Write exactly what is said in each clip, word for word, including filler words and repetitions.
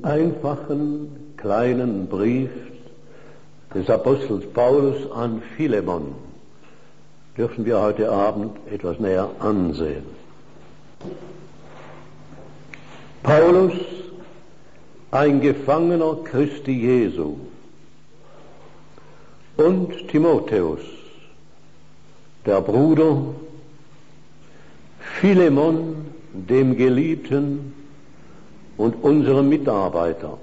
einfachen kleinen Brief des Apostels Paulus an Philemon dürfen wir heute Abend etwas näher ansehen. Paulus, ein Gefangener Christi Jesu, und Timotheus, der Bruder, Philemon, dem Geliebten und unserem Mitarbeiter,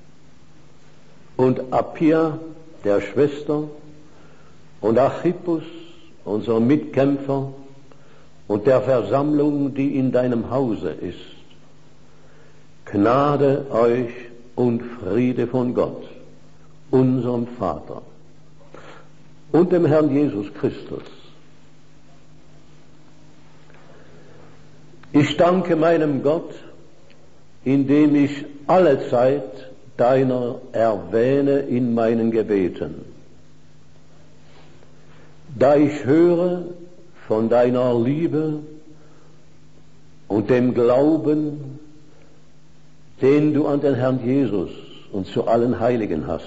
und Appia, der Schwester, und Archippus, unser Mitkämpfer, und der Versammlung, die in deinem Hause ist. Gnade euch und Friede von Gott, unserem Vater, und dem Herrn Jesus Christus. Ich danke meinem Gott, indem ich allezeit deiner erwähne in meinen Gebeten, da ich höre von deiner Liebe und dem Glauben, den du an den Herrn Jesus und zu allen Heiligen hast,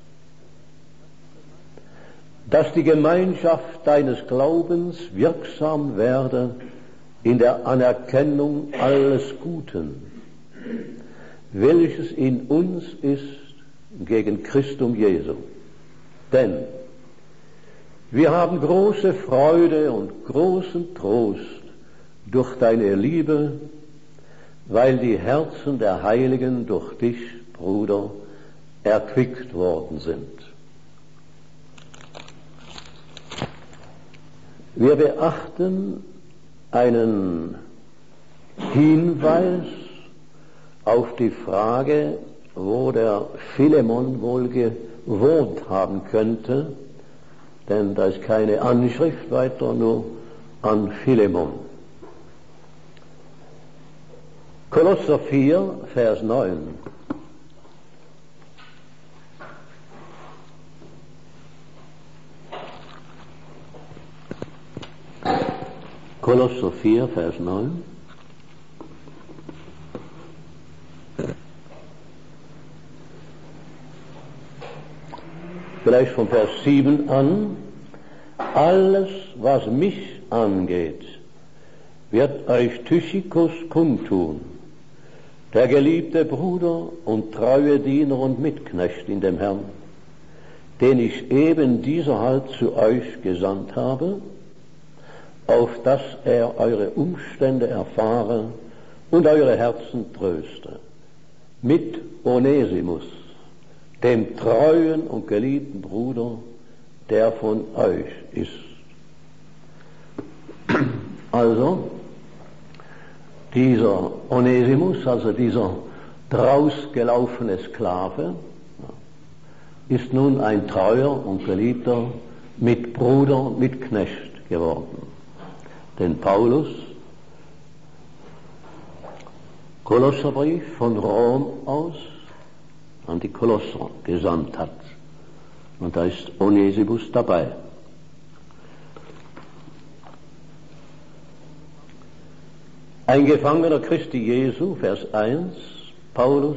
dass die Gemeinschaft deines Glaubens wirksam werde in der Anerkennung alles Guten, welches in uns ist gegen Christum Jesu. Denn wir haben große Freude und großen Trost durch deine Liebe, weil die Herzen der Heiligen durch dich, Bruder, erquickt worden sind. Wir beachten einen Hinweis auf die Frage, wo der Philemon wohl gewohnt haben könnte, denn da ist keine Anschrift weiter, nur an Philemon. Kolosser vier, Vers neun. Kolosser vier, Vers neun. Vielleicht von Vers sieben an. Alles, was mich angeht, wird euch Tychicus kundtun, der geliebte Bruder und treue Diener und Mitknecht in dem Herrn, den ich eben dieserhalb zu euch gesandt habe, auf dass er eure Umstände erfahre und eure Herzen tröste, mit Onesimus, dem treuen und geliebten Bruder, der von euch ist. Also, dieser Onesimus, also dieser drausgelaufene Sklave, ist nun ein treuer und geliebter Mitbruder, Mitknecht geworden. Denn Paulus, Kolosserbrief von Rom aus, an die Kolosser gesandt hat. Und da ist Onesimus dabei. Ein Gefangener Christi Jesu, Vers eins, Paulus,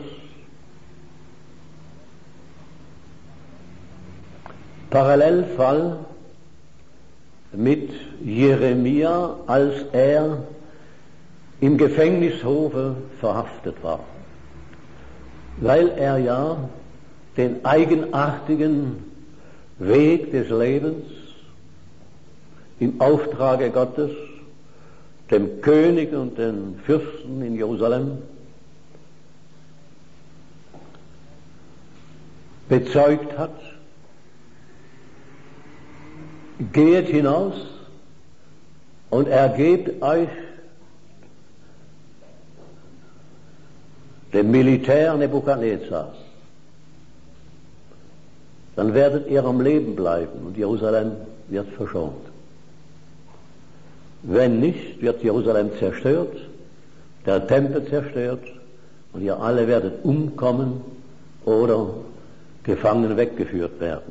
Parallelfall mit Jeremia, als er im Gefängnishofe verhaftet war, weil er ja den eigenartigen Weg des Lebens im Auftrage Gottes dem König und den Fürsten in Jerusalem bezeugt hat: Geht hinaus und ergebt euch dem Militär Nebukadnezars. Dann werdet ihr am Leben bleiben und Jerusalem wird verschont. Wenn nicht, wird Jerusalem zerstört, der Tempel zerstört und ihr alle werdet umkommen oder gefangen weggeführt werden.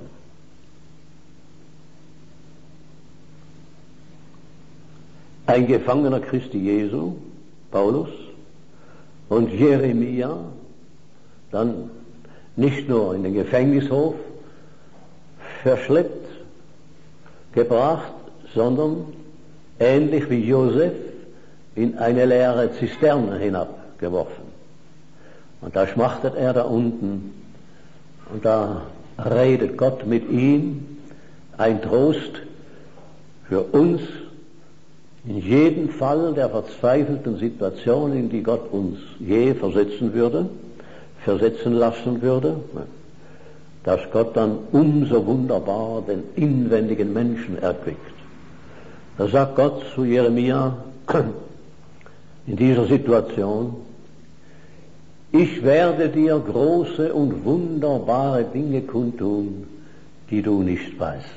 Ein Gefangener Christi Jesu, Paulus, und Jeremia dann nicht nur in den Gefängnishof verschleppt, gebracht, sondern ähnlich wie Josef in eine leere Zisterne hinabgeworfen. Und da schmachtet er da unten und da redet Gott mit ihm, ein Trost für uns in jedem Fall der verzweifelten Situation, in die Gott uns je versetzen würde, versetzen lassen würde, dass Gott dann umso wunderbarer den inwendigen Menschen erquickt. Da sagt Gott zu Jeremia in dieser Situation: Ich werde dir große und wunderbare Dinge kundtun, die du nicht weißt.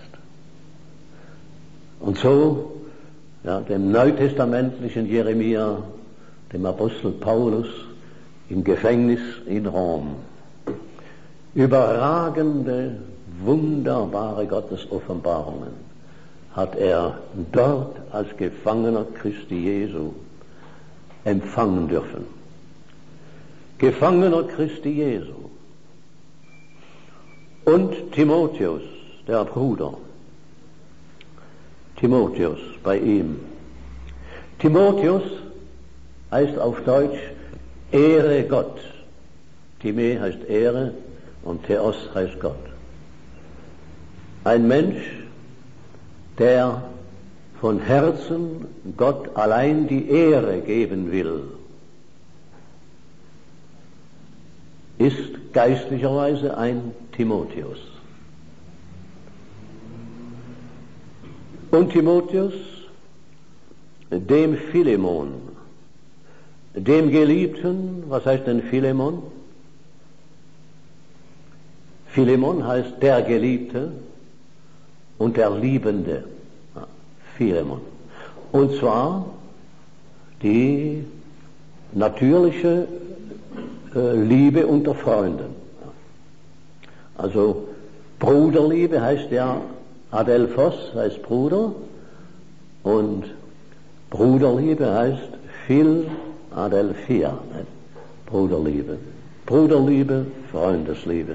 Und so, ja, dem neutestamentlichen Jeremia, dem Apostel Paulus im Gefängnis in Rom, überragende, wunderbare Gottesoffenbarungen hat er dort als Gefangener Christi Jesu empfangen dürfen. Gefangener Christi Jesu. Und Timotheus, der Bruder, Timotheus bei ihm. Timotheus heißt auf Deutsch Ehre Gott. Time heißt Ehre und Theos heißt Gott. Ein Mensch, der von Herzen Gott allein die Ehre geben will, ist geistlicherweise ein Timotheus. Und Timotheus, dem Philemon, dem Geliebten, was heißt denn Philemon? Philemon heißt der Geliebte und der Liebende. Ja, Philemon. Und zwar die natürliche äh, Liebe unter Freunden. Also Bruderliebe heißt ja Adelphos, heißt Bruder, und Bruderliebe heißt Phil Adelphia, ne? Bruderliebe. Bruderliebe, Freundesliebe.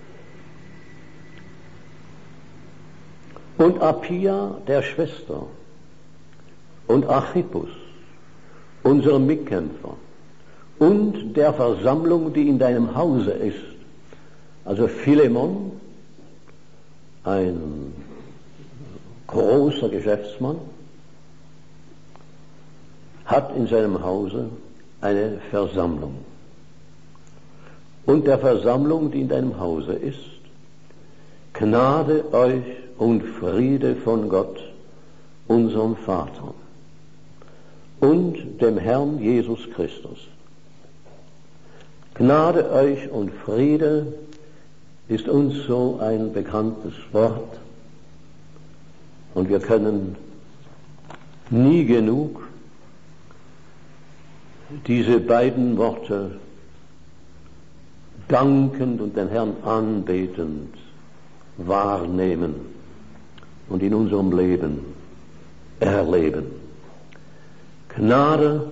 Und Appia, der Schwester, und Archippus, unserem Mitkämpfer, und der Versammlung, die in deinem Hause ist. Also Philemon, ein großer Geschäftsmann, hat in seinem Hause eine Versammlung. Und der Versammlung, die in deinem Hause ist, Gnade euch und Friede von Gott, unserem Vater, und dem Herrn Jesus Christus. Gnade euch und Friede ist uns so ein bekanntes Wort, und wir können nie genug diese beiden Worte dankend und den Herrn anbetend wahrnehmen und in unserem Leben erleben. Gnade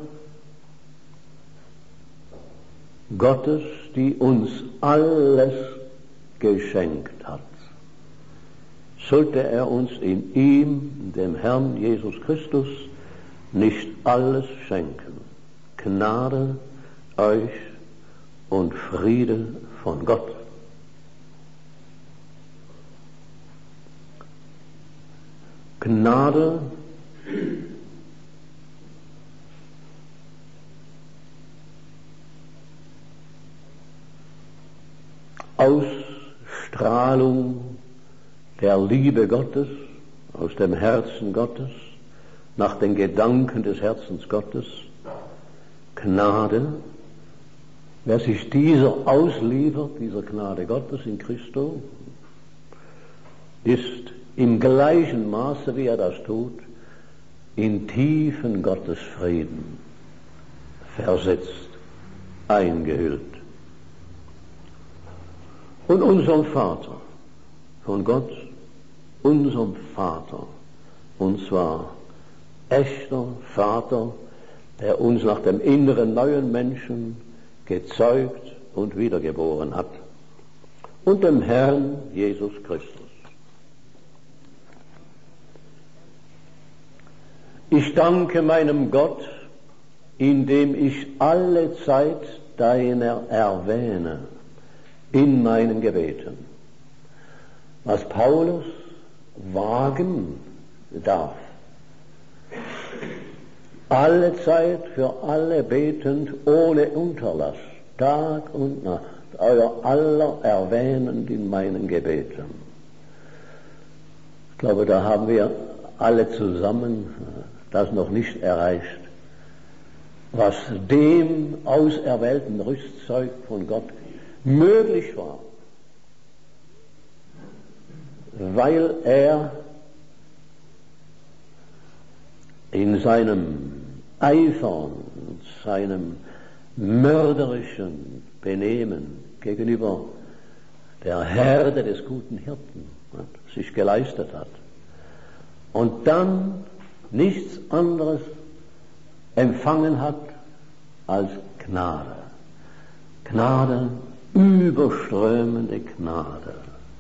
Gottes, die uns alles geschenkt hat. Sollte er uns in ihm, dem Herrn Jesus Christus, nicht alles schenken? Gnade euch und Friede von Gott. Gnade Ausstrahlung der Liebe Gottes aus dem Herzen Gottes, nach den Gedanken des Herzens Gottes. Gnade, wer sich dieser ausliefert, dieser Gnade Gottes in Christo, ist im gleichen Maße, wie er das tut, in tiefen Gottesfrieden versetzt, eingehüllt. Und unserem Vater, von Gott, unserem Vater, und zwar echter Vater, der uns nach dem inneren neuen Menschen gezeugt und wiedergeboren hat, und dem Herrn Jesus Christus. Ich danke meinem Gott, indem ich alle Zeit deiner erwähne in meinen Gebeten. Was Paulus wagen darf. Alle Zeit für alle betend, ohne Unterlass, Tag und Nacht, euer aller erwähnend in meinen Gebeten. Ich glaube, da haben wir alle zusammen das noch nicht erreicht, was dem auserwählten Rüstzeug von Gott möglich war, weil er in seinem Eifer, seinem mörderischen Benehmen gegenüber der Herde des guten Hirten sich geleistet hat und dann nichts anderes empfangen hat als Gnade. Gnade, überströmende Gnade.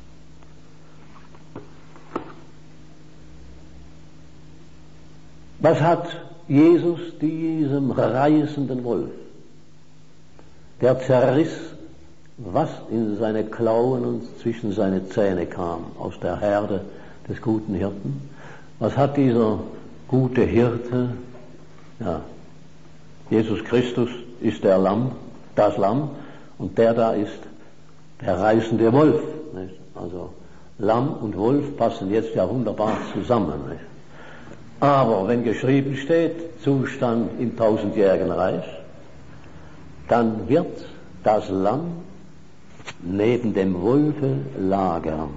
Was hat Jesus diesem reißenden Wolf, der zerriss, was in seine Klauen und zwischen seine Zähne kam, aus der Herde des guten Hirten? Was hat dieser gute Hirte? Ja, Jesus Christus ist der Lamm, das Lamm, und der da ist der reißende Wolf. Nicht? Also Lamm und Wolf passen jetzt ja wunderbar zusammen. Nicht? Aber wenn geschrieben steht, Zustand im tausendjährigen Reich, dann wird das Lamm neben dem Wolfe lagern.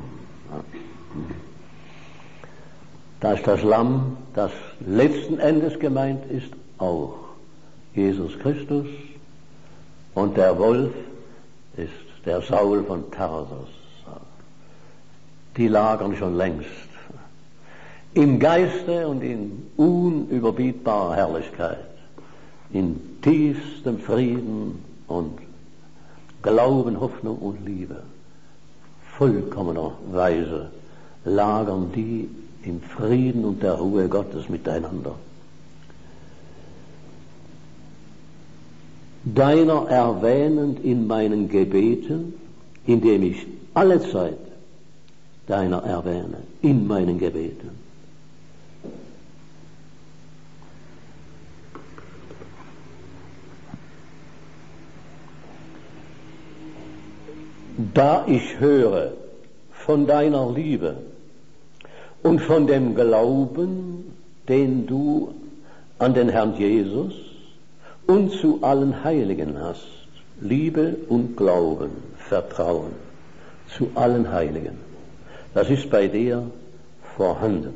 Da ist das Lamm, das letzten Endes gemeint ist, auch Jesus Christus, und der Wolf ist der Saul von Tarsus. Die lagern schon längst im Geiste und in unüberbietbarer Herrlichkeit, in tiefstem Frieden und Glauben, Hoffnung und Liebe, vollkommener Weise lagern die im Frieden und der Ruhe Gottes miteinander. Deiner erwähnend in meinen Gebeten, indem ich alle Zeit deiner erwähne in meinen Gebeten. Da ich höre von deiner Liebe und von dem Glauben, den du an den Herrn Jesus und zu allen Heiligen hast, Liebe und Glauben, Vertrauen zu allen Heiligen, das ist bei dir vorhanden.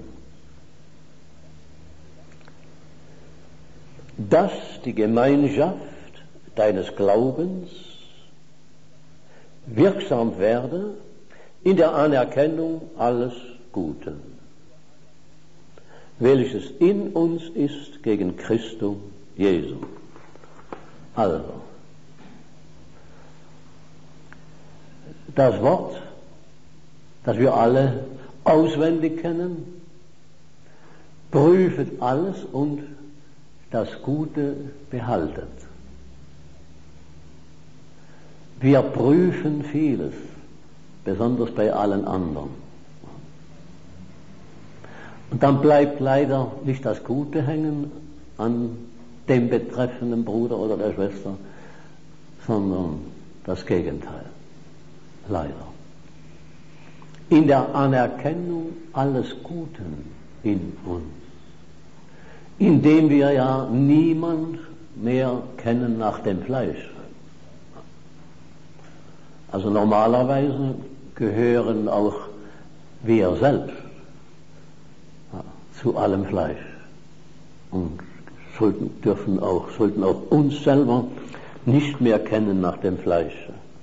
Dass die Gemeinschaft deines Glaubens wirksam werde in der Anerkennung alles Guten, welches in uns ist gegen Christum Jesu. Also, das Wort, das wir alle auswendig kennen, prüfet alles und das Gute behaltet. Wir prüfen vieles, besonders bei allen anderen. Und dann bleibt leider nicht das Gute hängen an dem betreffenden Bruder oder der Schwester, sondern das Gegenteil. Leider. In der Anerkennung alles Guten in uns, indem wir ja niemand mehr kennen nach dem Fleisch. Also normalerweise gehören auch wir selbst ja, zu allem Fleisch und sollten, dürfen auch, sollten auch uns selber nicht mehr kennen nach dem Fleisch.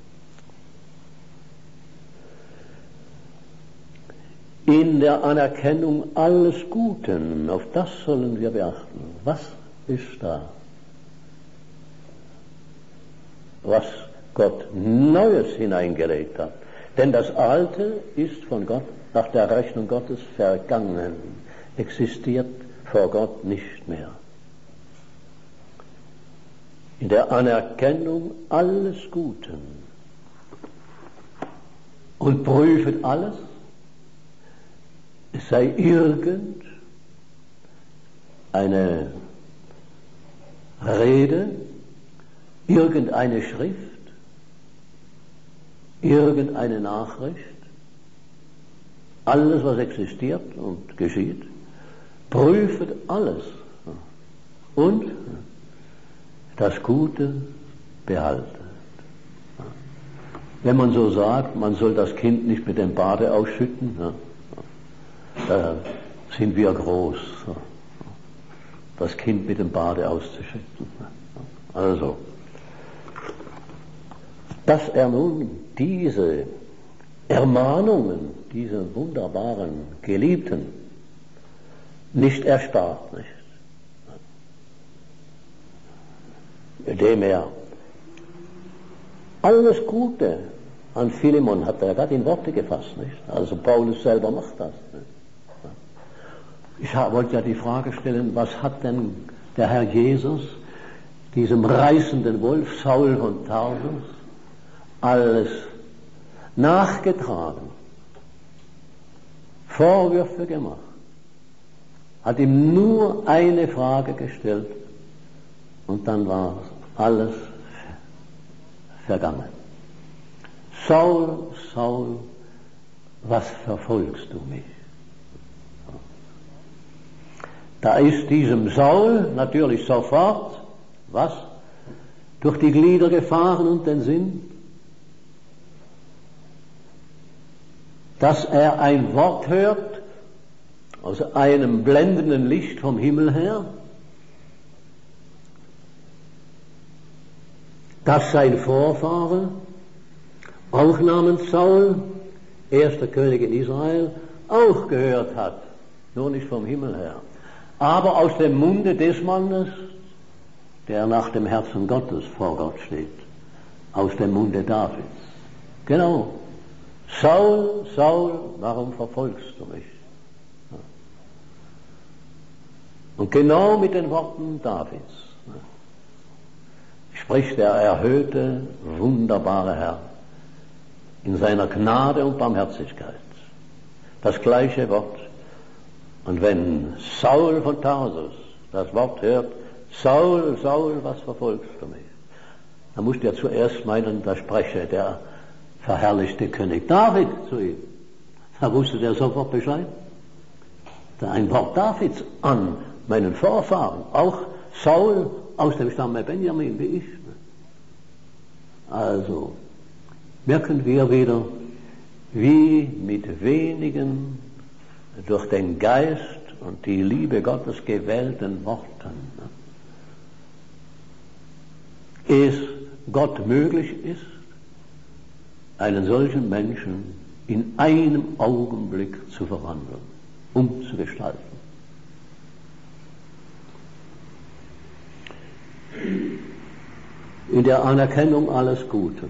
In der Anerkennung alles Guten, auf das sollen wir beachten. Was ist da? Was Gott Neues hineingelegt hat. Denn das Alte ist von Gott nach der Rechnung Gottes vergangen, existiert vor Gott nicht mehr. In der Anerkennung alles Guten und prüfet alles, es sei irgend eine Rede, irgendeine Schrift, irgendeine Nachricht, alles, was existiert und geschieht, prüfet alles und das Gute behaltet. Wenn man so sagt, man soll das Kind nicht mit dem Bade ausschütten, da sind wir groß, das Kind mit dem Bade auszuschütten. Also, dass er nun diese Ermahnungen, diese wunderbaren Geliebten nicht erspart, nicht? Indem er alles Gute an Philemon hat er gerade in Worte gefasst, nicht? Also Paulus selber macht das. Nicht? Ich wollte ja die Frage stellen, was hat denn der Herr Jesus diesem reißenden Wolf Saul von Tarsus alles nachgetragen, Vorwürfe gemacht, hat ihm nur eine Frage gestellt und dann war alles vergangen. Saul, Saul, was verfolgst du mich? Da ist diesem Saul natürlich sofort, was? Durch die Glieder gefahren und den Sinn, dass er ein Wort hört aus einem blendenden Licht vom Himmel her, dass sein Vorfahre, auch namens Saul, erster König in Israel, auch gehört hat, nur nicht vom Himmel her, aber aus dem Munde des Mannes, der nach dem Herzen Gottes vor Gott steht, aus dem Munde Davids. Genau. Saul, Saul, warum verfolgst du mich? Und genau mit den Worten Davids spricht der erhöhte, wunderbare Herr in seiner Gnade und Barmherzigkeit das gleiche Wort. Und wenn Saul von Tarsus das Wort hört, Saul, Saul, was verfolgst du mich? Da musst du ja zuerst meinen, da spreche der verherrlichte König David zu ihm. Da wusste der sofort Bescheid. Da ein Wort Davids an meinen Vorfahren, auch Saul aus dem Stamme Benjamin wie ich. Also merken wir wieder, wie mit wenigen durch den Geist und die Liebe Gottes gewählten Worten es Gott möglich ist, einen solchen Menschen in einem Augenblick zu verwandeln, umzugestalten. In der Anerkennung alles Guten.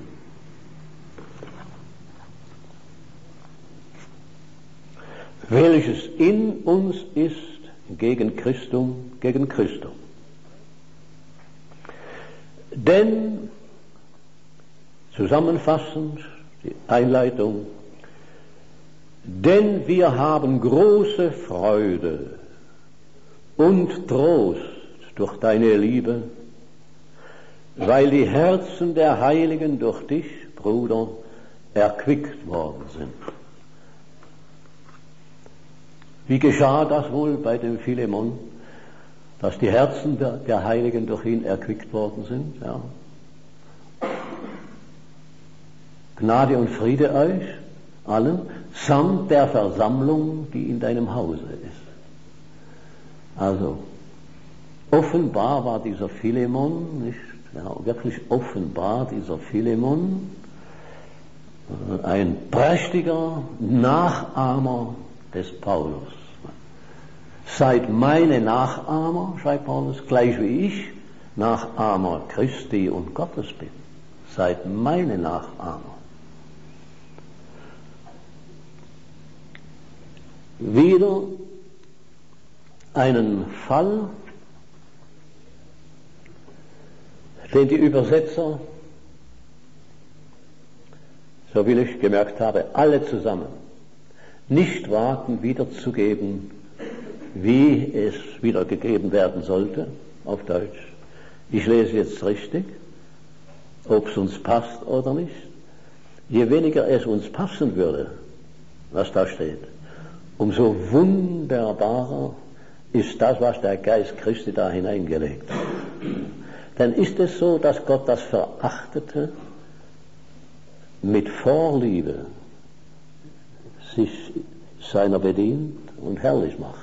Welches in uns ist gegen Christum, gegen Christum. Denn, zusammenfassend, die Einleitung, denn wir haben große Freude und Trost durch deine Liebe, weil die Herzen der Heiligen durch dich, Bruder, erquickt worden sind. Wie geschah das wohl bei dem Philemon, dass die Herzen der, der Heiligen durch ihn erquickt worden sind? Ja. Gnade und Friede euch allen, samt der Versammlung, die in deinem Hause ist. Also, offenbar war dieser Philemon, nicht, ja, wirklich offenbar dieser Philemon, ein prächtiger Nachahmer des Paulus. Seid meine Nachahmer, schreibt Paulus, gleich wie ich Nachahmer Christi und Gottes bin. seid meine Nachahmer. Wieder einen Fall, den die Übersetzer, so will ich gemerkt habe, alle zusammen nicht wagten wiederzugeben, wie es wiedergegeben werden sollte, auf Deutsch. Ich lese jetzt richtig, ob es uns passt oder nicht. Je weniger es uns passen würde, was da steht, umso wunderbarer ist das, was der Geist Christi da hineingelegt hat. Denn ist es so, dass Gott das Verachtete mit Vorliebe sich seiner bedient und herrlich macht.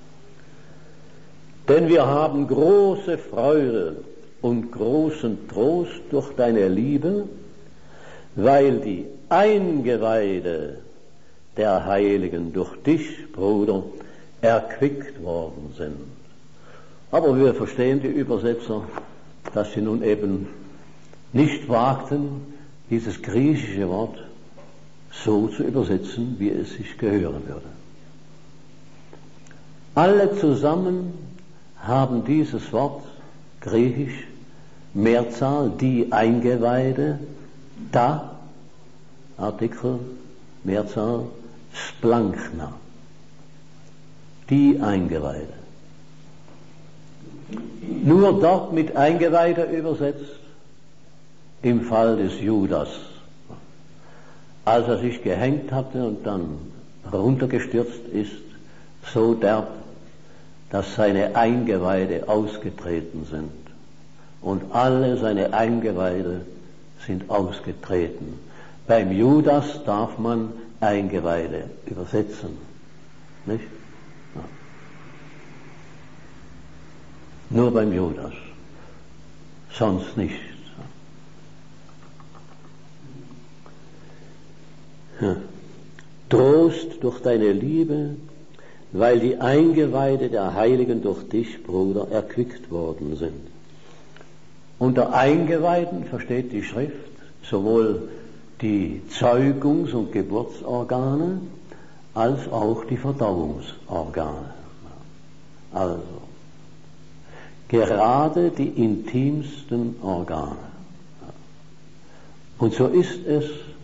Denn wir haben große Freude und großen Trost durch deine Liebe, weil die Eingeweide der Heiligen durch dich, Bruder, erquickt worden sind. Aber wir verstehen die Übersetzer, dass sie nun eben nicht wagten, dieses griechische Wort so zu übersetzen, wie es sich gehören würde. Alle zusammen haben dieses Wort, griechisch, Mehrzahl, die Eingeweide, da, Artikel, Mehrzahl, splankna, die Eingeweide. Nur dort mit Eingeweide übersetzt, im Fall des Judas, als er sich gehängt hatte und dann runtergestürzt ist, so derb, dass seine Eingeweide ausgetreten sind. Und alle seine Eingeweide sind ausgetreten. Beim Judas darf man Eingeweide übersetzen. Nicht? Ja. Nur beim Judas. Sonst nicht. Ja. Trost durch deine Liebe, weil die Eingeweide der Heiligen durch dich, Bruder, erquickt worden sind. Unter Eingeweiden versteht die Schrift sowohl die Zeugungs- und Geburtsorgane als auch die Verdauungsorgane. Also, gerade die intimsten Organe. Und so ist es,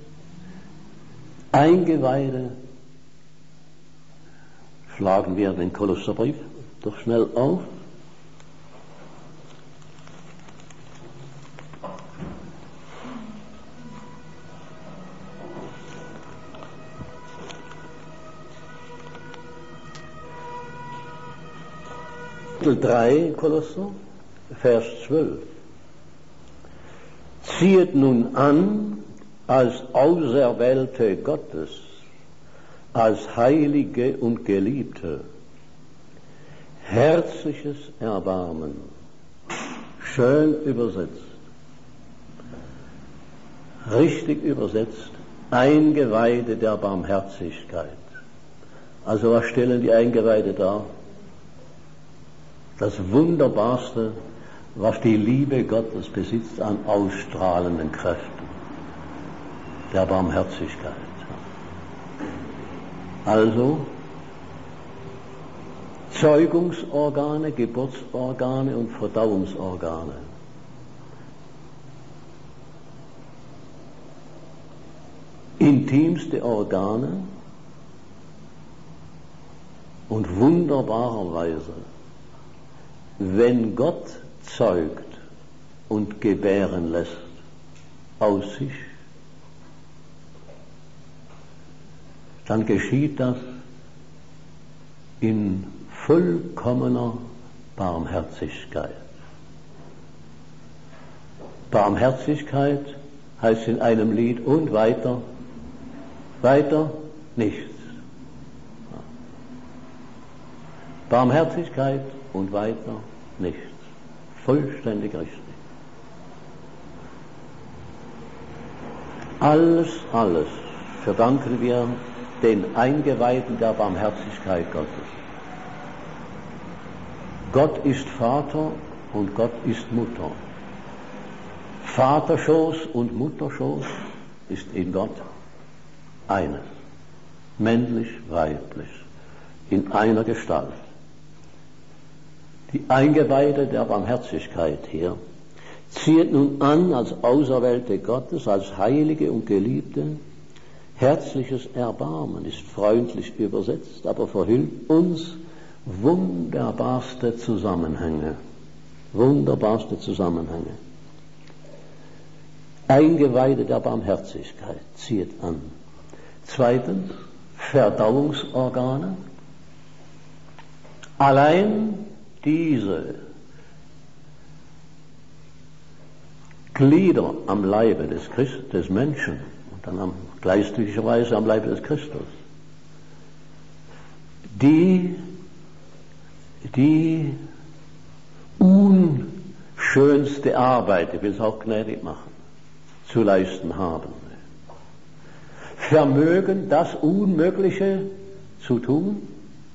Eingeweide, schlagen wir den Kolosserbrief doch schnell auf. Kapitel drei, Kolosser, Vers zwölf. Ziehet nun an, als Auserwählte Gottes, als Heilige und Geliebte, herzliches Erbarmen, schön übersetzt, richtig übersetzt, Eingeweide der Barmherzigkeit. Also was stellen die Eingeweide dar? Das Wunderbarste, was die Liebe Gottes besitzt an ausstrahlenden Kräften, der Barmherzigkeit. Also Zeugungsorgane, Geburtsorgane und Verdauungsorgane. Intimste Organe und wunderbarerweise, wenn Gott zeugt und gebären lässt aus sich, dann geschieht das in vollkommener Barmherzigkeit. Barmherzigkeit heißt in einem Lied und weiter, weiter nichts. Barmherzigkeit und weiter nichts. Vollständig richtig. Alles, alles verdanken wir den Eingeweiden der Barmherzigkeit Gottes. Gott ist Vater und Gott ist Mutter. Vaterschoß und Mutterschoß ist in Gott eines, männlich, weiblich, in einer Gestalt. Die Eingeweihte der Barmherzigkeit hier zieht nun an als Auserwählte Gottes, als Heilige und Geliebte. Herzliches Erbarmen ist freundlich übersetzt, aber verhüllt uns wunderbarste Zusammenhänge. Wunderbarste Zusammenhänge. Eingeweihte der Barmherzigkeit zieht an. Zweitens, Verdauungsorgane. Allein diese Glieder am Leibe des, Christ, des Menschen und dann am, gleichzeitigweise am Leibe des Christus, die die unschönste Arbeit, ich will es auch gnädig machen, zu leisten haben, vermögen das Unmögliche zu tun,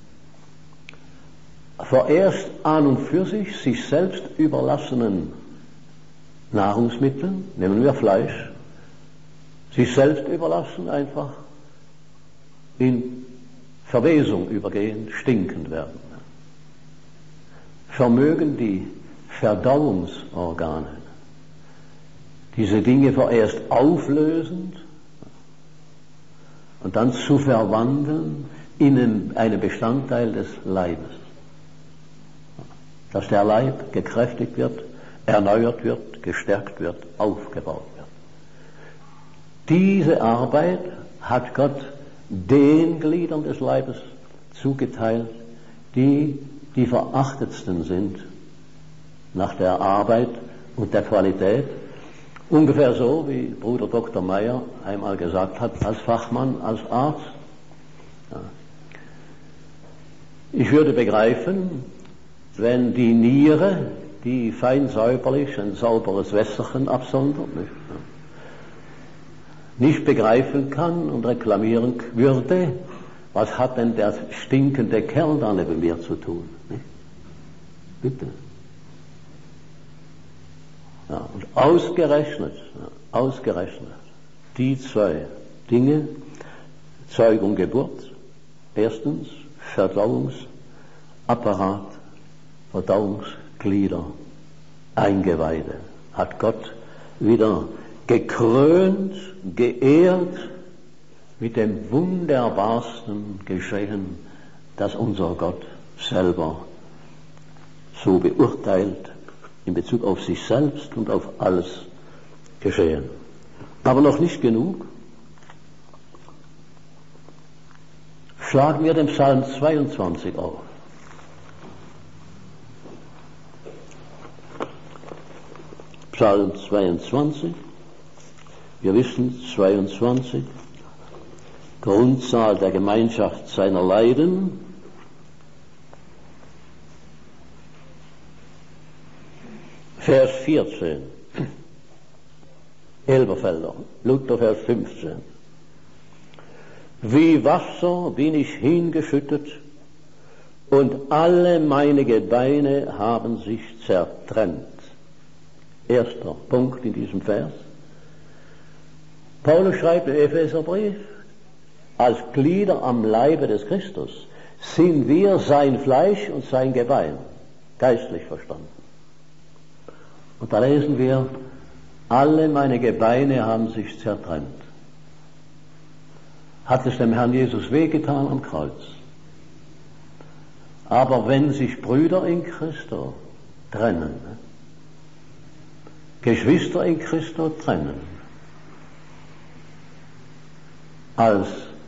vorerst an und für sich sich selbst überlassenen Nahrungsmitteln, nehmen wir Fleisch, sich selbst überlassen, einfach in Verwesung übergehen, stinkend werden. Vermögen die Verdauungsorgane diese Dinge vorerst auflösend und dann zu verwandeln in einen Bestandteil des Leibes. Dass der Leib gekräftigt wird, erneuert wird, gestärkt wird, aufgebaut wird. Diese Arbeit hat Gott den Gliedern des Leibes zugeteilt, die die verachtetsten sind nach der Arbeit und der Qualität. Ungefähr so, wie Bruder Doktor Meyer einmal gesagt hat, als Fachmann, als Arzt. Ja. Ich würde begreifen, wenn die Niere, die fein säuberlich ein sauberes Wässerchen absondert, nicht, nicht begreifen kann und reklamieren würde, was hat denn der stinkende Kerl da neben mir zu tun? Nicht? Bitte. Ja, und ausgerechnet, ja, ausgerechnet, die zwei Dinge, Zeugung, Geburt, erstens Verdauungsapparat, Verdauungsglieder, Eingeweide, hat Gott wieder gekrönt, geehrt mit dem wunderbarsten Geschehen, das unser Gott selber so beurteilt in Bezug auf sich selbst und auf alles geschehen. Aber noch nicht genug. Schlagen wir den Psalm zweiundzwanzig auf. Psalm zweiundzwanzig. Wir wissen, zweiundzwanzig, Grundzahl der Gemeinschaft seiner Leiden. Vers vierzehn, Elberfelder, Luther Vers fünfzehn. Wie Wasser bin ich hingeschüttet und alle meine Gebeine haben sich zertrennt. Erster Punkt in diesem Vers. Paulus schreibt im Epheserbrief, als Glieder am Leibe des Christus sind wir sein Fleisch und sein Gebein, geistlich verstanden. Und da lesen wir, alle meine Gebeine haben sich zertrennt. Hat es dem Herrn Jesus wehgetan am Kreuz. Aber wenn sich Brüder in Christo trennen, Geschwister in Christo trennen, als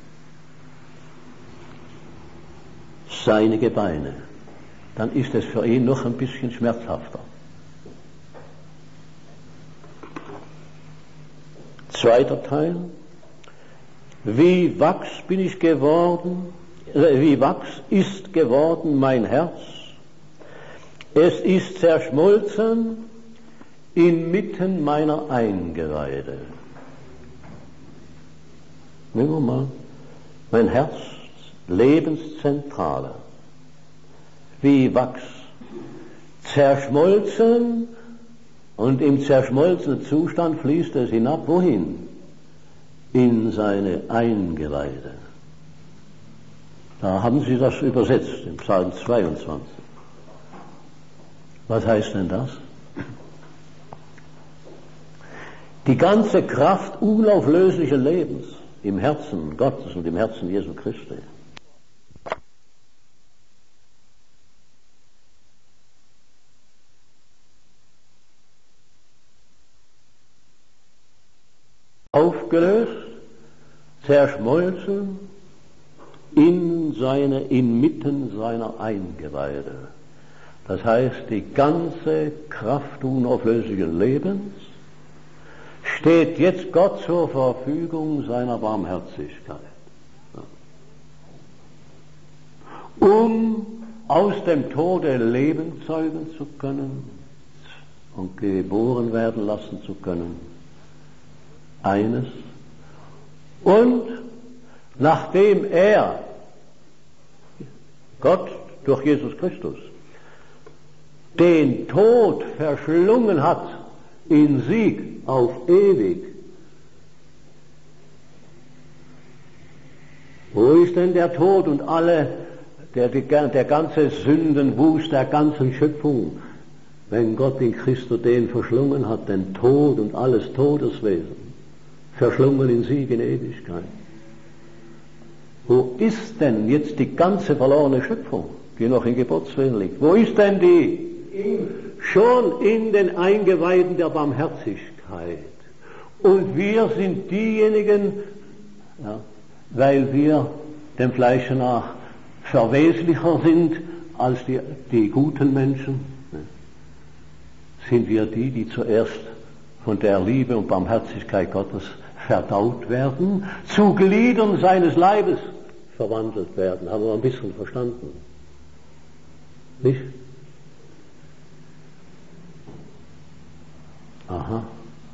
seine Gebeine, dann ist es für ihn noch ein bisschen schmerzhafter. Zweiter Teil. Wie Wachs bin ich geworden, wie Wachs ist geworden mein Herz. Es ist zerschmolzen inmitten meiner Eingeweide. Nehmen wir mal mein Herz, Lebenszentrale. Wie Wachs zerschmolzen Und im zerschmolzenen Zustand fließt es hinab, wohin? In seine Eingeweide. Da haben Sie das übersetzt, im Psalm zweiundzwanzig. Was heißt denn das? Die ganze Kraft unauflöslichen Lebens im Herzen Gottes und im Herzen Jesu Christi. Aufgelöst, zerschmolzen in seine, inmitten seiner Eingeweide. Das heißt, die ganze Kraft unauflöslichen Lebens steht jetzt Gott zur Verfügung seiner Barmherzigkeit. Um aus dem Tode Leben zeugen zu können und geboren werden lassen zu können. Eines. Und nachdem er, Gott durch Jesus Christus, den Tod verschlungen hat in Sieg auf ewig. Wo ist denn der Tod und alle, der, der ganze Sündenwust der ganzen Schöpfung, wenn Gott in Christus den verschlungen hat, den Tod und alles Todeswesen, verschlungen in Sieg in Ewigkeit. Wo ist denn jetzt die ganze verlorene Schöpfung, die noch in Geburtswehen liegt? Wo ist denn die? Schon in den Eingeweiden der Barmherzigkeit. Und wir sind diejenigen, ja, weil wir dem Fleische nach verweslicher sind als die, die guten Menschen, ne, sind wir die, die zuerst von der Liebe und Barmherzigkeit Gottes verdaut werden, zu Gliedern seines Leibes verwandelt werden. Haben wir ein bisschen verstanden? Nicht? Aha.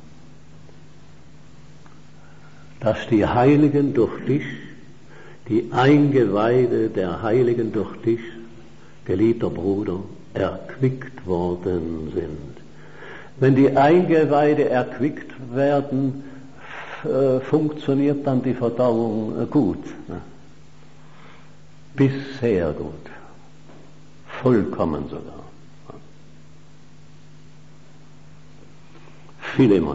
Dass die Heiligen durch dich, die Eingeweide der Heiligen durch dich, geliebter Bruder, erquickt worden sind. Wenn die Eingeweide erquickt werden, äh, funktioniert dann die Verdauung äh, gut. Ne? Bisher gut. Vollkommen sogar. Philemon.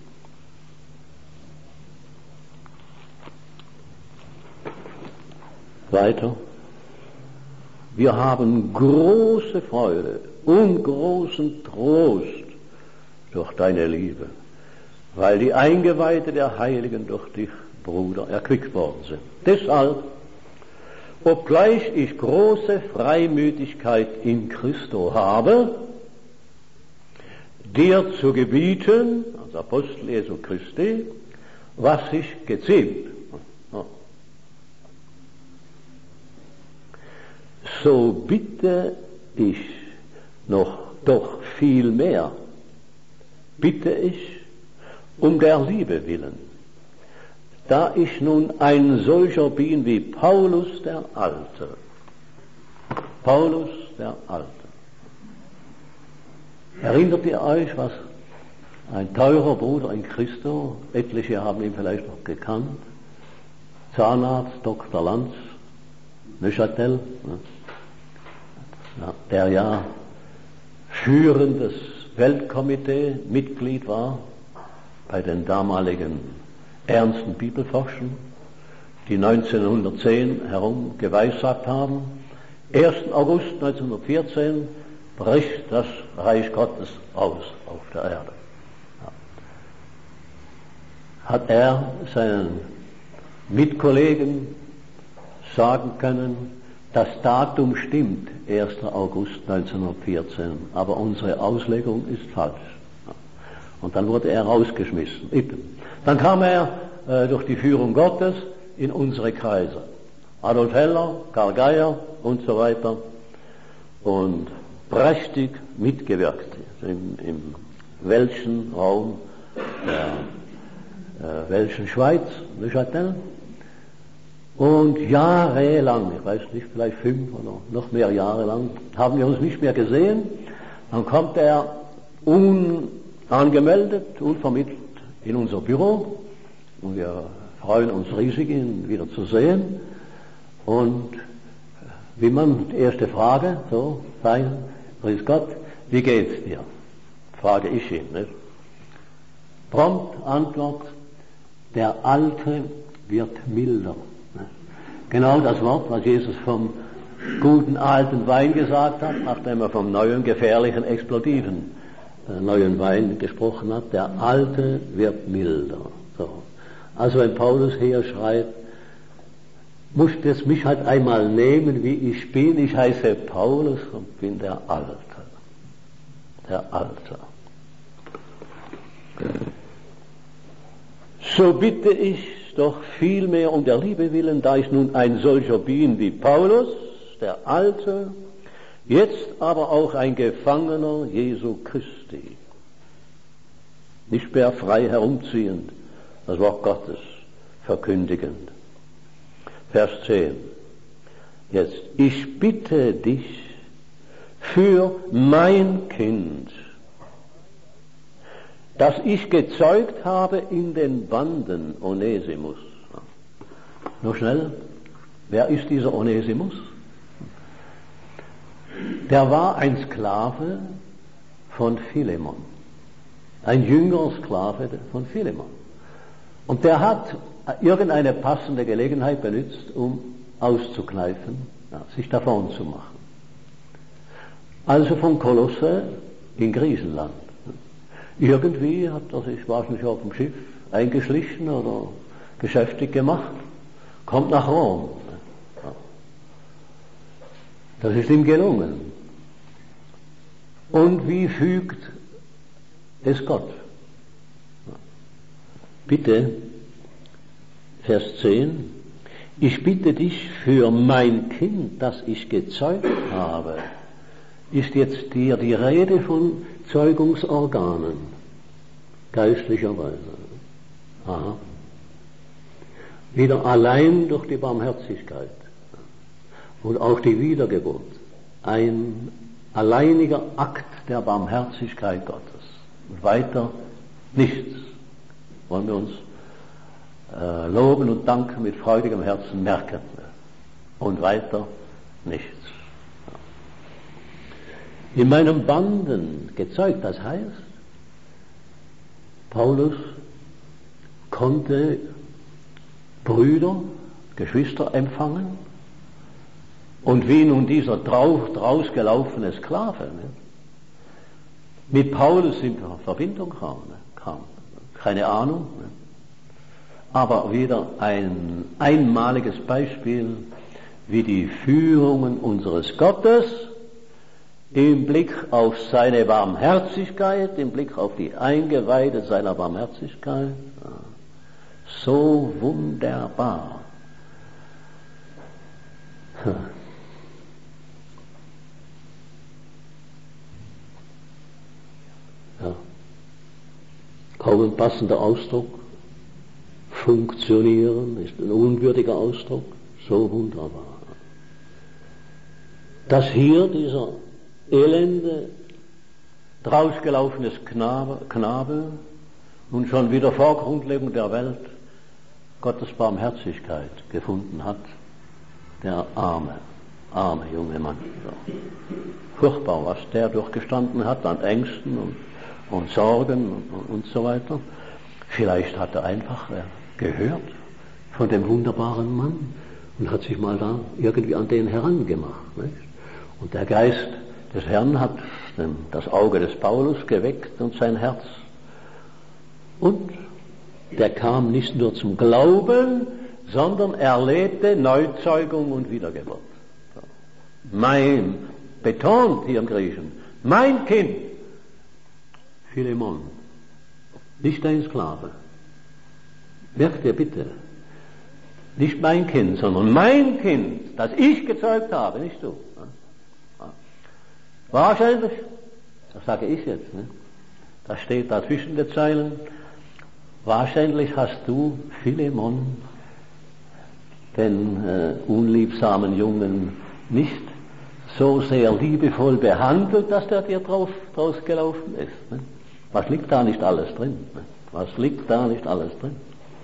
Weiter. Wir haben große Freude und großen Trost durch deine Liebe, weil die Eingeweide der Heiligen durch dich, Bruder, erquickt worden sind. Deshalb, obgleich ich große Freimütigkeit in Christo habe, dir zu gebieten, als Apostel Jesu Christi, was sich geziemt. So bitte ich noch doch viel mehr, bitte ich um der Liebe willen, da ich nun ein solcher bin wie Paulus der Alte. Paulus der Alte. Erinnert ihr euch, was ein teurer Bruder in Christo, etliche haben ihn vielleicht noch gekannt, Zahnarzt Doktor Lanz, Neuchâtel, ja, der ja führendes Weltkomitee Mitglied war bei den damaligen ernsten Bibelforschern, die neunzehnhundertzehn herum geweissagt haben, ersten August neunzehnhundertvierzehn bricht das Reich Gottes aus auf der Erde. Ja. Hat er seinen Mitkollegen sagen können, das Datum stimmt, erster August neunzehnhundertvierzehn, aber unsere Auslegung ist falsch. Ja. Und dann wurde er rausgeschmissen. Dann kam er äh, durch die Führung Gottes in unsere Kreise. Adolf Heller, Karl Geier und so weiter. Und prächtig mitgewirkt im, im welchen Raum der äh, welchen Schweiz, Neuchâtel. Und jahrelang, ich weiß nicht, vielleicht fünf oder noch mehr Jahre lang, haben wir uns nicht mehr gesehen. Dann kommt er un, angemeldet, unvermittelt in unser Büro. Und wir freuen uns riesig, ihn wieder zu sehen. Und wie man, die erste Frage, so, fein, grüß Gott, wie geht's dir? Frage ich ihn, nicht? Prompt Antwort, der Alte wird milder. Genau das Wort, was Jesus vom guten alten Wein gesagt hat, nachdem er vom neuen, gefährlichen, explosiven äh, neuen Wein gesprochen hat. Der Alte wird milder. So. Also wenn Paulus hier schreibt, musst es mich halt einmal nehmen, wie ich bin. Ich heiße Paulus und bin der Alte. Der Alte. So bitte ich doch vielmehr um der Liebe willen, da ich nun ein solcher bin wie Paulus, der Alte, jetzt aber auch ein Gefangener Jesu Christi, nicht mehr frei herumziehend, das Wort Gottes verkündigend. Vers zehn. Jetzt, ich bitte dich für mein Kind, das ich gezeugt habe in den Banden, Onesimus. Nur schnell, wer ist dieser Onesimus? Der war ein Sklave von Philemon, ein jüngerer Sklave von Philemon. Und der hat irgendeine passende Gelegenheit benutzt, um auszukneifen, ja, sich davon zu machen. Also von Kolosse in Griechenland. Irgendwie hat er sich wahrscheinlich auf dem Schiff eingeschlichen oder geschäftig gemacht, kommt nach Rom. Das ist ihm gelungen. Und wie fügt es Gott? Bitte, Vers zehn, ich bitte dich für mein Kind, das ich gezeugt habe. Ist jetzt hier die Rede von Zeugungsorganen, geistlicherweise. Aha. Wieder allein durch die Barmherzigkeit und auch die Wiedergeburt. Ein alleiniger Akt der Barmherzigkeit Gottes. Und weiter nichts. Wollen wir uns äh, loben und danken mit freudigem Herzen merken. Und weiter nichts. In meinen Banden gezeugt, das heißt, Paulus konnte Brüder, Geschwister empfangen und wie nun dieser drauf, draus gelaufene Sklave ne, mit Paulus in Verbindung kam, ne, kam. Keine Ahnung, ne, aber wieder ein einmaliges Beispiel, wie die Führungen unseres Gottes im Blick auf seine Barmherzigkeit, im Blick auf die Eingeweide seiner Barmherzigkeit, so wunderbar. Ja. Kaum ein passender Ausdruck. Funktionieren ist ein unwürdiger Ausdruck, so wunderbar. Dass hier dieser elende, drausgelaufenes Knabe, Knabe nun schon wieder vor Grundlegung der Welt Gottes Barmherzigkeit gefunden hat, der arme, arme junge Mann. So. Furchtbar, was der durchgestanden hat an Ängsten und, und Sorgen und, und so weiter. Vielleicht hat er einfach äh, gehört von dem wunderbaren Mann und hat sich mal da irgendwie an den herangemacht. Nicht? Und der Geist des Herrn hat das Auge des Paulus geweckt und sein Herz. Und der kam nicht nur zum Glauben, sondern erlebte Neuzeugung und Wiedergeburt. Mein, betont hier im Griechischen, mein Kind, Philemon, nicht dein Sklave. Merkt ihr bitte, nicht mein Kind, sondern mein Kind, das ich gezeugt habe, nicht du. Wahrscheinlich, das sage ich jetzt, ne? Das steht da zwischen den Zeilen, wahrscheinlich hast du, Philemon, den äh, unliebsamen Jungen nicht so sehr liebevoll behandelt, dass der dir draus, draus gelaufen ist. Ne? Was liegt da nicht alles drin? Was liegt da nicht alles drin?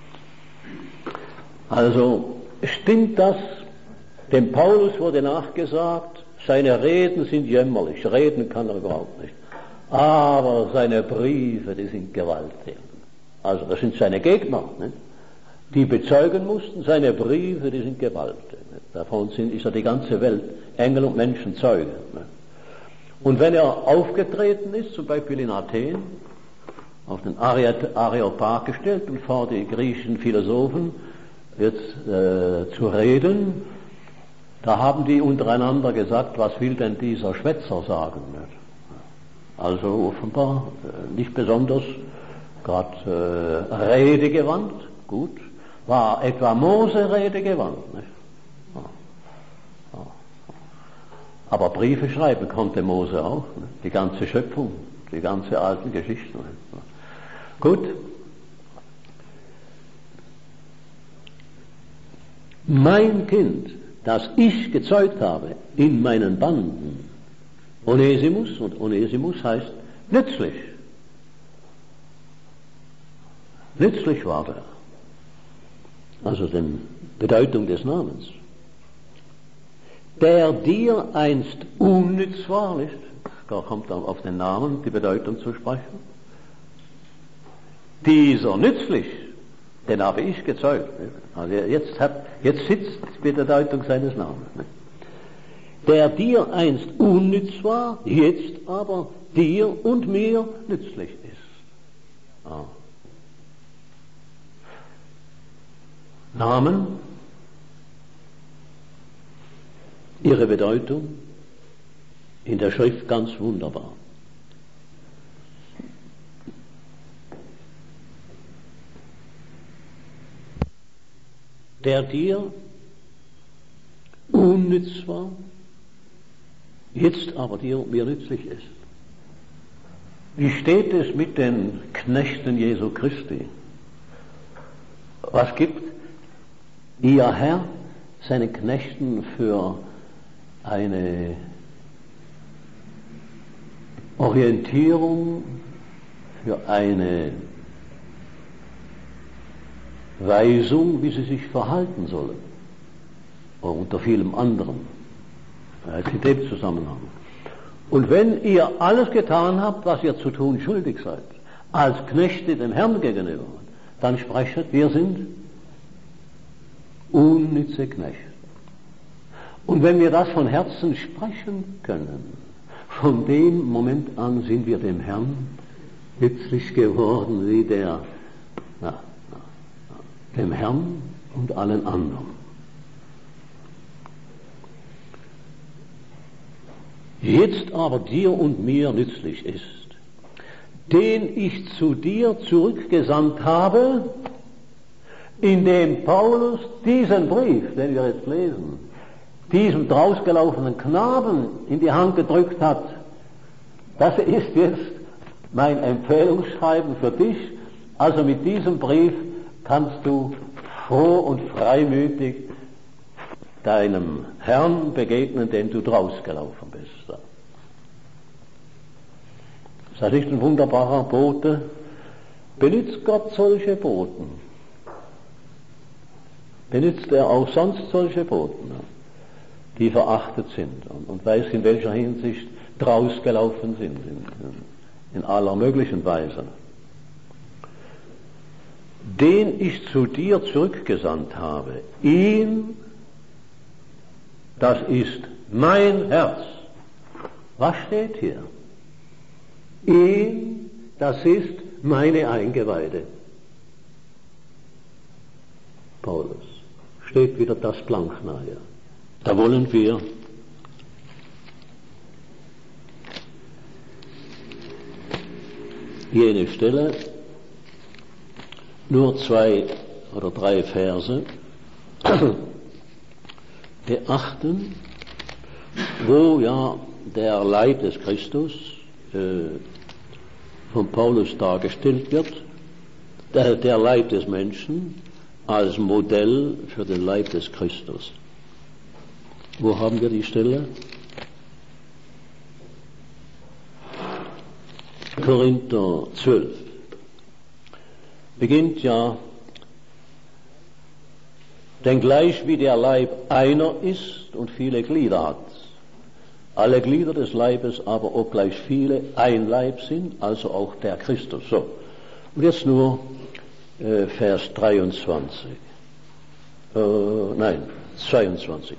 Also stimmt das, dem Paulus wurde nachgesagt, seine Reden sind jämmerlich, reden kann er überhaupt nicht. Aber seine Briefe, die sind gewaltig. Also das sind seine Gegner, nicht? Die bezeugen mussten, seine Briefe, die sind gewaltig. Nicht? Davon sind, ist ja die ganze Welt, Engel und Menschen Zeugen. Nicht? Und wenn er aufgetreten ist, zum Beispiel in Athen, auf den Areopag gestellt und vor die griechischen Philosophen jetzt äh, zu reden, da haben die untereinander gesagt, was will denn dieser Schwätzer sagen? Nicht? Also offenbar äh, nicht besonders gerade äh, redegewandt, gut, war etwa Mose redegewandt, nicht? Ja. Ja. Aber Briefe schreiben konnte Mose auch, nicht? Die ganze Schöpfung, die ganze alten Geschichten. Nicht? Gut. Mein Kind, das ich gezeugt habe in meinen Banden, Onesimus, und Onesimus heißt nützlich. Nützlich war der. Also die Bedeutung des Namens. Der dir einst unnütz war, nicht? Da kommt dann auf den Namen die Bedeutung zu sprechen. Dieser nützlich, den habe ich gezeugt. Also jetzt, hat, jetzt sitzt die Bedeutung seines Namens. Der dir einst unnütz war, jetzt aber dir und mir nützlich ist. Ah. Namen, ihre Bedeutung in der Schrift ganz wunderbar. Der dir unnütz war, jetzt aber dir und mir nützlich ist. Wie steht es mit den Knechten Jesu Christi? Was gibt ihr Herr seinen Knechten für eine Orientierung, für eine Weisung, wie sie sich verhalten sollen, unter vielem anderen, in dem Zusammenhang. Und wenn ihr alles getan habt, was ihr zu tun schuldig seid, als Knechte dem Herrn gegenüber, dann sprechet, wir sind unnütze Knechte. Und wenn wir das von Herzen sprechen können, von dem Moment an sind wir dem Herrn nützlich geworden, wie der, na, na, dem Herrn und allen anderen. Jetzt aber dir und mir nützlich ist, den ich zu dir zurückgesandt habe, indem Paulus diesen Brief, den wir jetzt lesen, diesem drausgelaufenen Knaben in die Hand gedrückt hat. Das ist jetzt mein Empfehlungsschreiben für dich. Also mit diesem Brief kannst du froh und freimütig deinem Herrn begegnen, dem du drausgelaufen bist. Ist das nicht ein wunderbarer Bote? Benutzt Gott solche Boten? Benutzt er auch sonst solche Boten, die verachtet sind und, und weiß, in welcher Hinsicht drausgelaufen sind, in, in aller möglichen Weise. Den ich zu dir zurückgesandt habe, ihn, das ist mein Herz. Was steht hier? Ihn, das ist meine Eingeweide. Paulus. Steht wieder das blank nahe. Da wollen wir jene Stelle nur zwei oder drei Verse beachten, wo ja der Leib des Christus äh, von Paulus dargestellt wird, der, der Leib des Menschen als Modell für den Leib des Christus. Wo haben wir die Stelle? Korinther zwölf beginnt ja, denn gleich wie der Leib einer ist und viele Glieder hat, alle Glieder des Leibes aber auch gleich viele ein Leib sind, also auch der Christus. So, und jetzt nur äh, Vers dreiundzwanzig, äh, nein, zweiundzwanzig.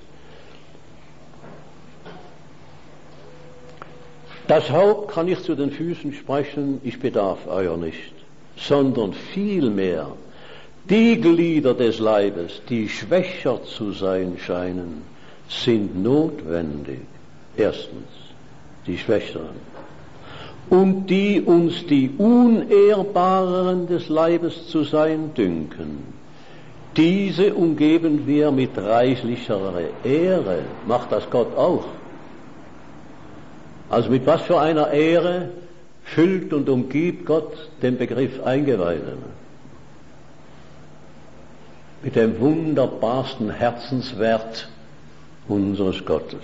Das Haupt kann nicht zu den Füßen sprechen, ich bedarf euer nicht, sondern vielmehr die Glieder des Leibes, die schwächer zu sein scheinen, sind notwendig. Erstens, die Schwächeren. Und die uns die Unehrbareren des Leibes zu sein dünken, diese umgeben wir mit reichlicherer Ehre. Macht das Gott auch? Also mit was für einer Ehre füllt und umgibt Gott den Begriff Eingeweihte? Mit dem wunderbarsten Herzenswert unseres Gottes.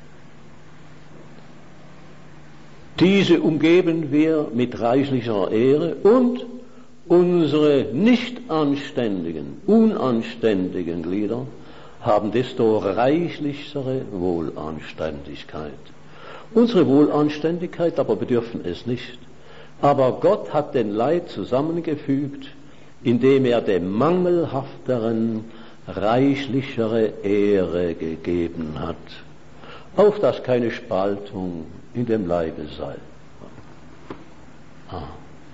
Diese umgeben wir mit reichlicher Ehre und unsere nicht anständigen, unanständigen Glieder haben desto reichlichere Wohlanständigkeit. Unsere Wohlanständigkeit aber bedürfen es nicht. Aber Gott hat den Leib zusammengefügt, indem er dem Mangelhafteren reichlichere Ehre gegeben hat, auf dass keine Spaltung in dem Leibe sei. Ah.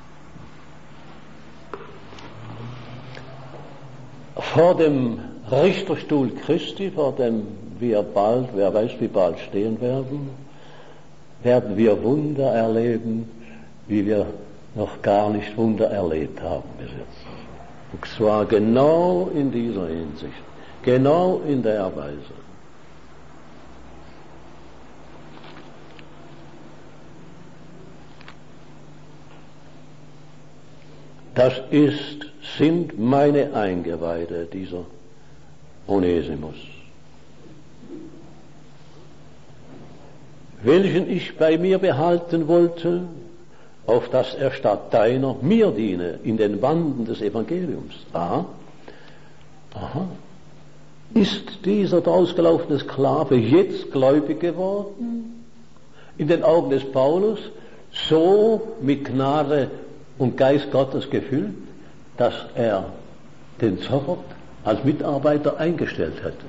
Vor dem Richterstuhl Christi, vor dem wir bald, wer weiß wie bald stehen werden, werden wir Wunder erleben, wie wir noch gar nicht Wunder erlebt haben bis jetzt. Und zwar genau in dieser Hinsicht, genau in der Weise. Das ist, sind meine Eingeweide, dieser Onesimus, welchen ich bei mir behalten wollte, auf dass er statt deiner mir diene in den Banden des Evangeliums. Aha, aha. Ist dieser ausgelaufene Sklave jetzt gläubig geworden? In den Augen des Paulus so mit Gnade und Geist Gottes gefüllt, dass er den Zochert als Mitarbeiter eingestellt hätte.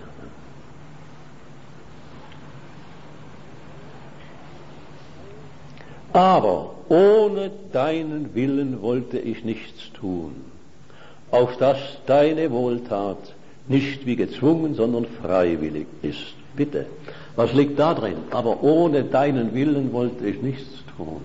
Aber ohne deinen Willen wollte ich nichts tun, auf dass deine Wohltat nicht wie gezwungen, sondern freiwillig ist. Bitte, was liegt da drin? Aber ohne deinen Willen wollte ich nichts tun.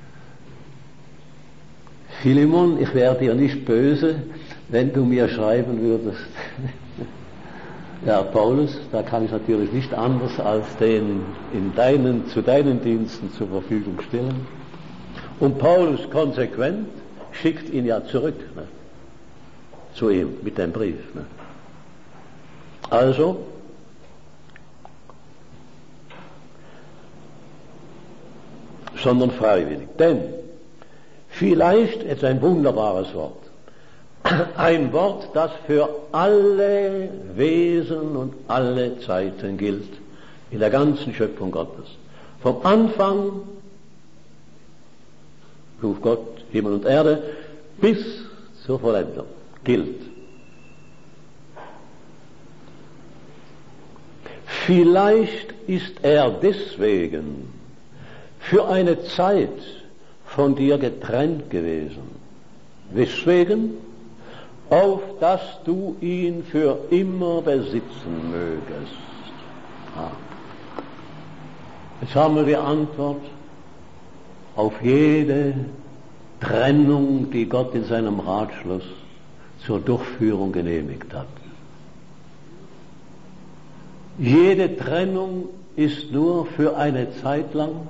Philemon, ich wäre dir nicht böse, wenn du mir schreiben würdest, ja, Paulus, da kann ich natürlich nicht anders als den in deinen, zu deinen Diensten zur Verfügung stellen. Und Paulus konsequent schickt ihn ja zurück, ne, zu ihm mit dem Brief. Ne. Also, sondern freiwillig. Denn vielleicht, jetzt ein wunderbares Wort, ein Wort, das für alle Wesen und alle Zeiten gilt, in der ganzen Schöpfung Gottes. Vom Anfang schuf Gott Himmel und Erde bis zur Vollendung gilt. Vielleicht ist er deswegen für eine Zeit von dir getrennt gewesen. Weswegen? Auf dass du ihn für immer besitzen mögest. Ah. Jetzt haben wir die Antwort auf jede Trennung, die Gott in seinem Ratschluss zur Durchführung genehmigt hat. Jede Trennung ist nur für eine Zeit lang,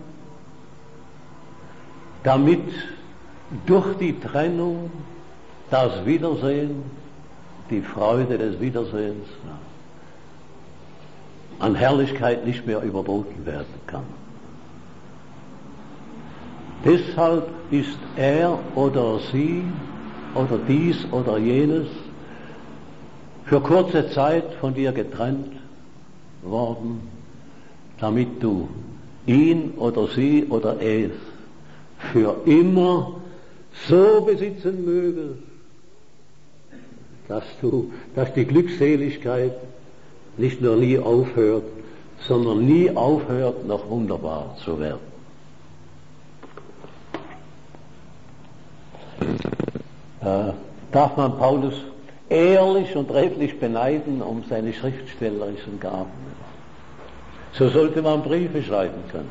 damit durch die Trennung das Wiedersehen, die Freude des Wiedersehens an Herrlichkeit nicht mehr überboten werden kann. Deshalb ist er oder sie oder dies oder jenes für kurze Zeit von dir getrennt worden, damit du ihn oder sie oder es für immer so besitzen mögest, dass du, dass die Glückseligkeit nicht nur nie aufhört, sondern nie aufhört, noch wunderbar zu werden. Äh, darf man Paulus ehrlich und redlich beneiden um seine schriftstellerischen Gaben? So sollte man Briefe schreiben können.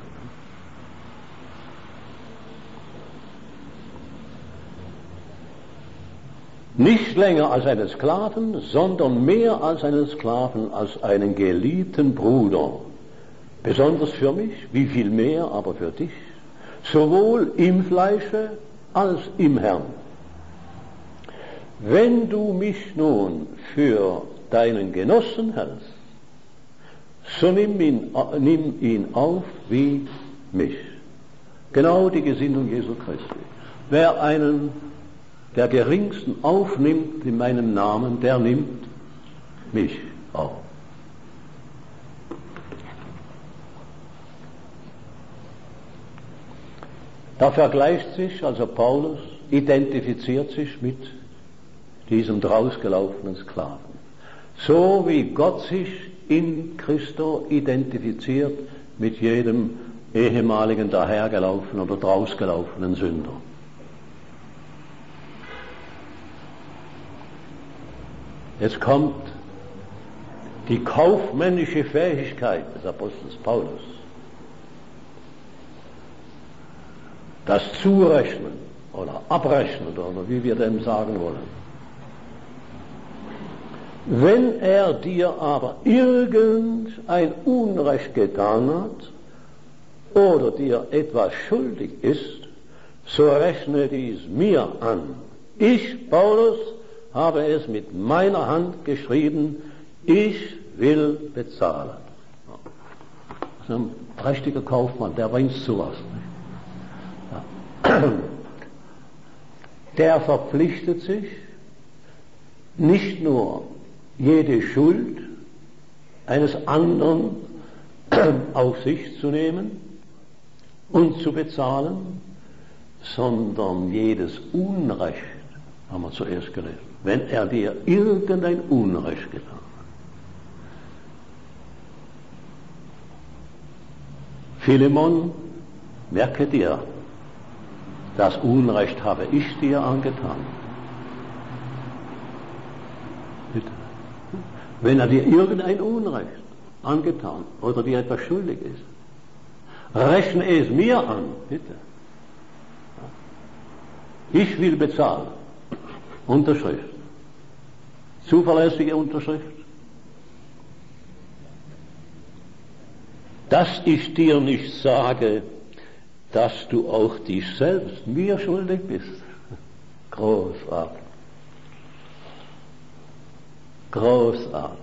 Nicht länger als einen Sklaven, sondern mehr als einen Sklaven, als einen geliebten Bruder. Besonders für mich, wie viel mehr aber für dich, sowohl im Fleische als im Herrn. Wenn du mich nun für deinen Genossen hältst, so nimm ihn, nimm ihn auf wie mich. Genau die Gesinnung Jesu Christi. Wer einen der Geringsten aufnimmt in meinem Namen, der nimmt mich auf. Da vergleicht sich also Paulus, identifiziert sich mit diesem drausgelaufenen Sklaven. So wie Gott sich in Christo identifiziert mit jedem ehemaligen dahergelaufenen oder drausgelaufenen Sünder. Jetzt kommt die kaufmännische Fähigkeit des Apostels Paulus. Das Zurechnen oder Abrechnen oder wie wir dem sagen wollen. Wenn er dir aber irgendein Unrecht getan hat oder dir etwas schuldig ist, so rechne dies mir an. Ich, Paulus, habe es mit meiner Hand geschrieben, ich will bezahlen. Das ist ein prächtiger Kaufmann, der bringt sowas. Ja. Der verpflichtet sich, nicht nur jede Schuld eines anderen auf sich zu nehmen und zu bezahlen, sondern jedes Unrecht, haben wir zuerst gelesen, wenn er dir irgendein Unrecht getan hat. Philemon, merke dir, das Unrecht habe ich dir angetan. Bitte. Wenn er dir irgendein Unrecht angetan oder dir etwas schuldig ist, rechne es mir an, bitte. Ich will bezahlen. Unterschrift. Zuverlässige Unterschrift. Dass ich dir nicht sage, dass du auch dich selbst mir schuldig bist. Großartig. Großartig.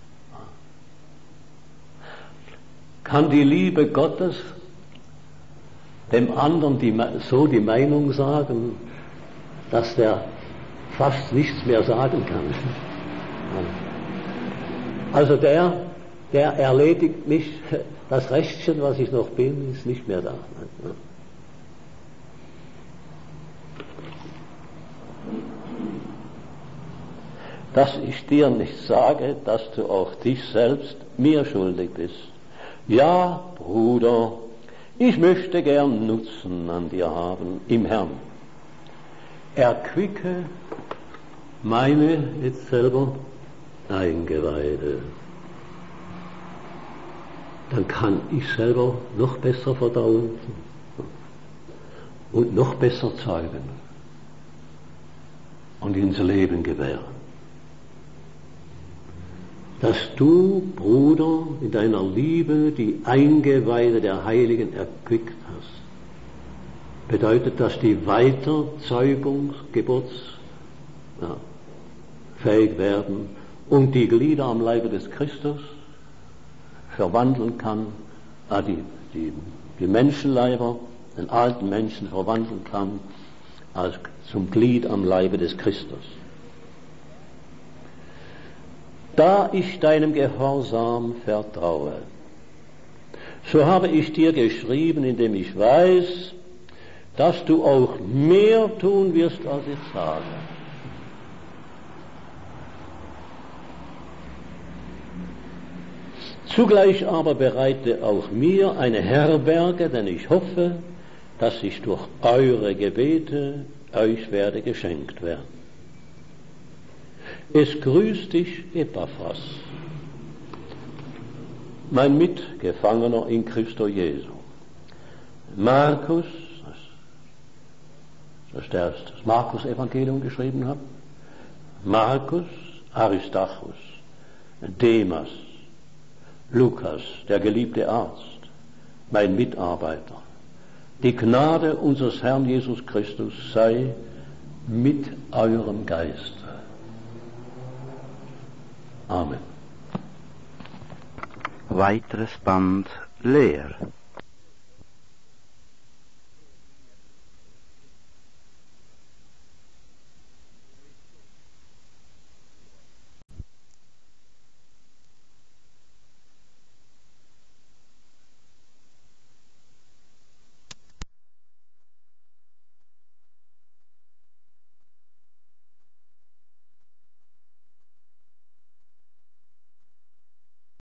Kann die Liebe Gottes dem anderen die, so die Meinung sagen, dass der fast nichts mehr sagen kann? Also der, der erledigt mich, das Rechtchen, was ich noch bin, ist nicht mehr da. Dass ich dir nicht sage, dass du auch dich selbst mir schuldig bist. Ja, Bruder, ich möchte gern Nutzen an dir haben im Herrn. Erquicke meine jetzt selber Eingeweide. Dann kann ich selber noch besser verdauen und noch besser zeugen und ins Leben gewähren. Dass du, Bruder, in deiner Liebe die Eingeweide der Heiligen erquickt hast, bedeutet, dass die Weiterzeugungs-, Geburts-, ja, fähig werden und die Glieder am Leibe des Christus verwandeln kann, ah, die, die, die Menschenleiber den alten Menschen verwandeln kann, als zum Glied am Leibe des Christus. Da ich deinem Gehorsam vertraue, so habe ich dir geschrieben, indem ich weiß, dass du auch mehr tun wirst, als ich sage. Zugleich aber bereite auch mir eine Herberge, denn ich hoffe, dass ich durch eure Gebete euch werde geschenkt werden. Es grüßt dich Epaphras, mein Mitgefangener in Christo Jesu. Markus, das ist der das Markus-Evangelium geschrieben hat, Markus, Aristarchus, Demas, Lukas, der geliebte Arzt, mein Mitarbeiter. Die Gnade unseres Herrn Jesus Christus sei mit eurem Geist. Amen. Weiteres Band Lehr.